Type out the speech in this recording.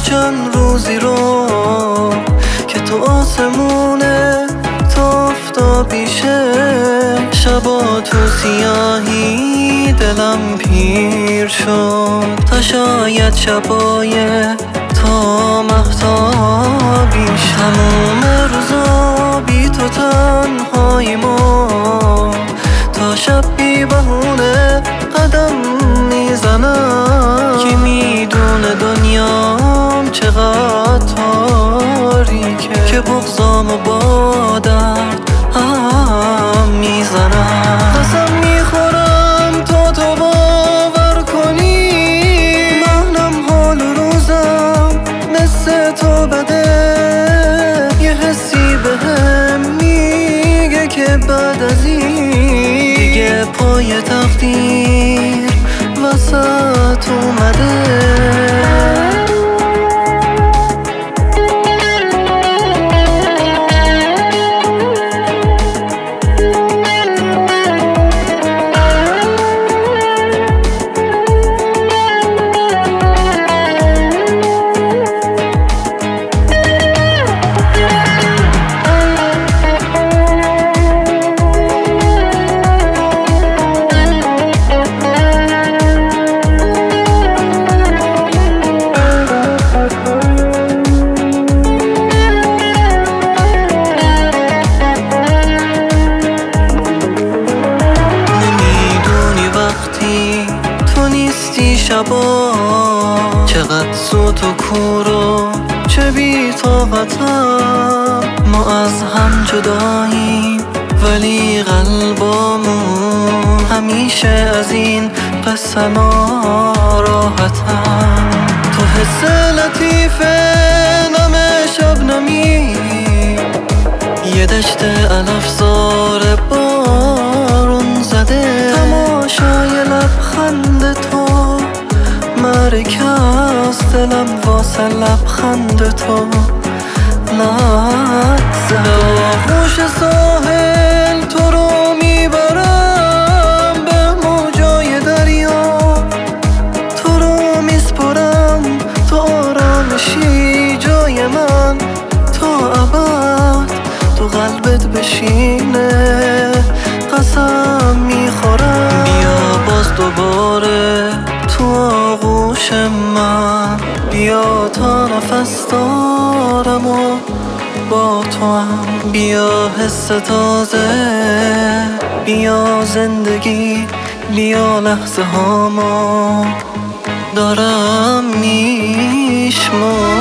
چند روزی رو که تو آسمونه تا آفتابیشه، شبا تو سیاهی دلم پیر شد تا شاید شبای تا مهتابیش. تموم روزا بی تو تنهایی ما، تا شب بی بهونه قدم میزنم. کی میدونه دنیام چقدر تاریکه که بغضامو با درد هم میزنم. قسم میخورم تا تو باور کنی منم حال روزم مثل تو بده. یه حسی بهم میگه که بعد از این دیگه پای تقدیر وسط اومده. شبا چقدر سوت و کور و چه بی طاقتم. ما از هم جداییم ولی قلبامون همیشه از این قصه ناراحتم. تو حس لطیف نم شبنمی، یه دشت علفزار بارون زده، تماشای لبخند تو مرکز دلم واسه لبخند تو لحظه. آغوش ساحل تو رو میبرم به موجای دریا، تو رو میسپرم تو آرامشی جای من تا ابد تو قلبت بشینه. قسم میخورم بیا باز دوباره تو آغوش من، بیا تا نفس دارم و با تو هم. بیا حس تازه، بیا زندگی، بیا لحظه هامو دارم میشمارم.